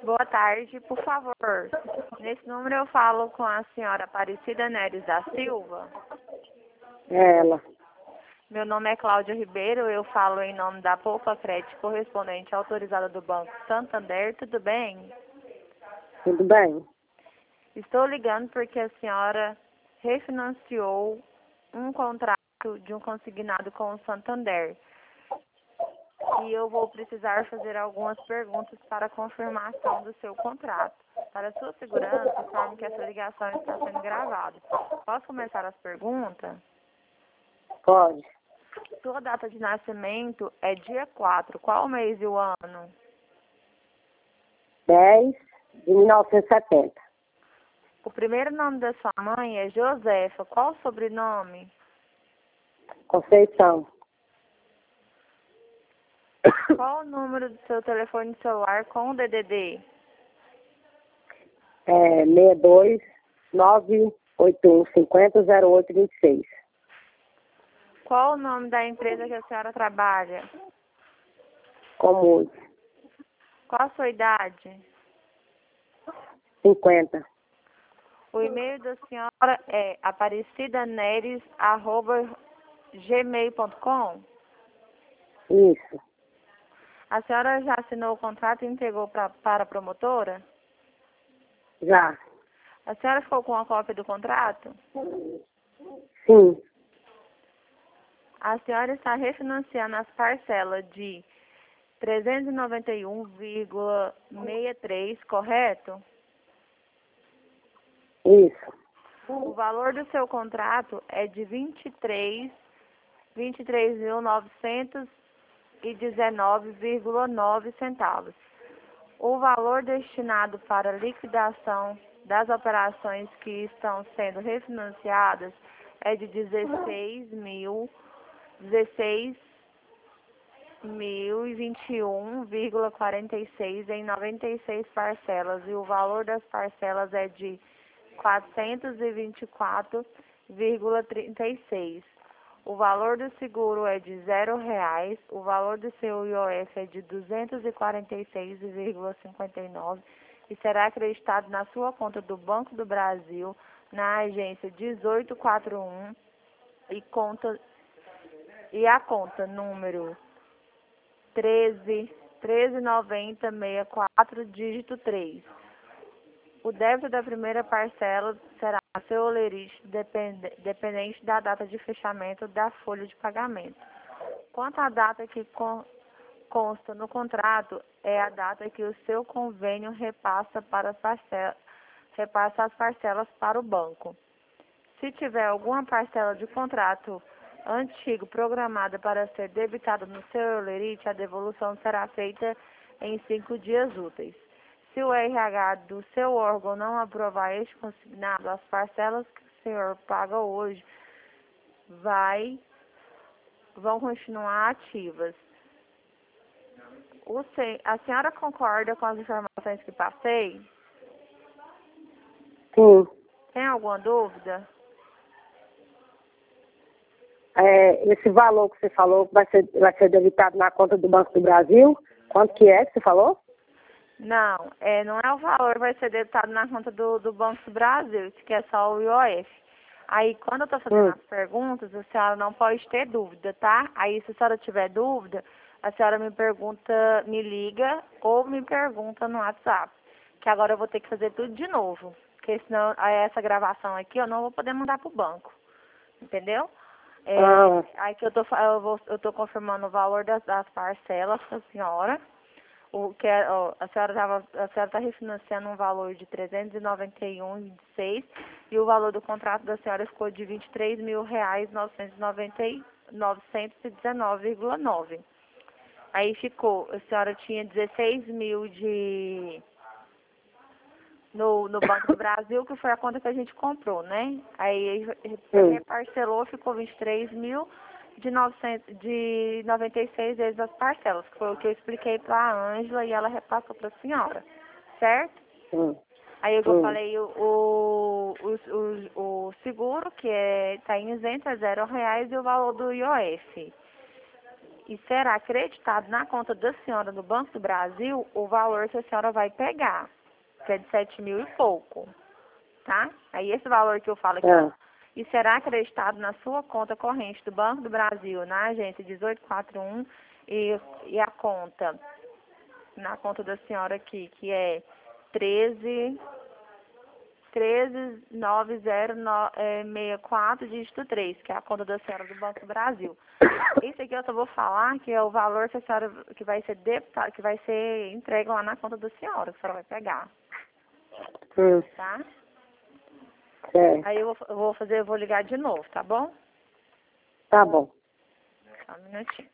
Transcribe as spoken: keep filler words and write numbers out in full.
Boa tarde, por favor. Nesse número eu falo com a senhora Aparecida Neres da Silva. É ela. Meu nome é Cláudia Ribeiro, eu falo em nome da Poupa Crédito correspondente autorizada do Banco Santander, tudo bem? Tudo bem? Estou ligando porque a senhora refinanciou um contrato de um consignado com o Santander. E eu vou precisar fazer algumas perguntas para a confirmação do seu contrato. Para sua segurança, informe que essa ligação está sendo gravada. Posso começar as perguntas? Pode. Sua data de nascimento é dia quatro. Qual o mês e o ano? dez de mil novecentos e setenta. O primeiro nome da sua mãe é Josefa. Qual o sobrenome? Conceição. Qual o número do seu telefone celular com o D D D? É seis dois nove oito um cinco zero zero oito dois seis. Qual o nome da empresa que a senhora trabalha? Comuns. Qual a sua idade? cinquenta. O e-mail da senhora é aparecidaneres arroba gmail ponto com. Isso. A senhora já assinou o contrato e entregou pra, para a promotora? Já. A senhora ficou com a cópia do contrato? Sim. A senhora está refinanciando as parcelas de trezentos e noventa e um vírgula sessenta e três, correto? Isso. O valor do seu contrato é de vinte e três, vinte e três mil novecentos e dezenove vírgula nove centavos. O valor destinado para liquidação das operações que estão sendo refinanciadas é de dezesseis mil, dezesseis mil e vinte e um vírgula quarenta e seis em noventa e seis parcelas e o valor das parcelas é de quatrocentos e vinte e quatro vírgula trinta e seis. O valor do seguro é de zero reais, o valor do seu I O F é de duzentos e quarenta e seis vírgula cinquenta e nove e será acreditado na sua conta do Banco do Brasil, na agência dezoito quarenta e um e conta e a conta número treze, treze noventa, sessenta e quatro, dígito três. O débito da primeira parcela será seu olerite dependente da data de fechamento da folha de pagamento. Quanto à data que consta no contrato, é a data que o seu convênio repassa, para as, parcelas, repassa as parcelas para o banco. Se tiver alguma parcela de contrato antigo programada para ser debitada no seu olerite, a devolução será feita em cinco dias úteis. Se o R H do seu órgão não aprovar este consignado, as parcelas que o senhor paga hoje vai, vão continuar ativas. O se, a senhora concorda com as informações que passei? Sim. Tem alguma dúvida? É, esse valor que você falou vai ser, vai ser debitado na conta do Banco do Brasil? Quanto que é que você falou? Não, é, não é o valor, vai ser debitado na conta do, do Banco do Brasil, que é só o I O F. Aí, quando eu estou fazendo Hum. as perguntas, a senhora não pode ter dúvida, tá? Aí, se a senhora tiver dúvida, a senhora me pergunta, me liga ou me pergunta no WhatsApp. Que agora eu vou ter que fazer tudo de novo. Porque senão, aí essa gravação aqui, eu não vou poder mandar pro banco. Entendeu? É, Ah. aí que eu tô, eu vou, eu tô confirmando o valor das, das parcelas para a senhora. O que é, ó, a senhora tava, a senhora está refinanciando um valor de trezentos e noventa e um vírgula vinte e seis e o valor do contrato da senhora ficou de vinte e três mil reais novecentos e dezenove vírgula nove. Aí ficou, a senhora tinha dezesseis mil de no, no Banco do Brasil, que foi a conta que a gente comprou, né? Aí reparcelou, ficou vinte e três mil de, novecentos, de noventa e seis vezes as parcelas, que foi o que eu expliquei para a Ângela e ela repassou para a senhora, certo? Hum. Aí eu hum. falei o, o, o, o seguro, que está é, em isento, é zero reais, e o valor do I O F. e será acreditado na conta da senhora do Banco do Brasil o valor que a senhora vai pegar, que é de sete mil e pouco, tá? Aí esse valor que eu falo aqui, Ah. ó, e será acreditado na sua conta corrente do Banco do Brasil, na agência dezoito quatro um, e, e a conta, na conta da senhora aqui, que é treze nove zero seis quatro, dígito três, que é a conta da senhora do Banco do Brasil. Esse aqui eu só vou falar que é o valor que a senhora, que vai ser debitado, que vai ser entregue lá na conta da senhora, que a senhora vai pegar. Hum. Tá? É. Aí eu vou, eu vou fazer, eu vou ligar de novo, tá bom? Tá bom. Só um minutinho.